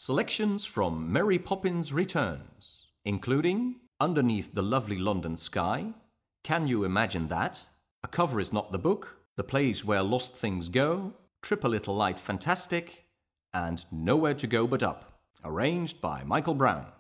Selections from Mary Poppins Returns, including Underneath the Lovely London Sky, Can You Imagine That?, A Cover Is Not the Book, The Place Where Lost Things Go, Trip a Little Light Fantastic, and Nowhere to Go But Up, arranged by Michael Brown.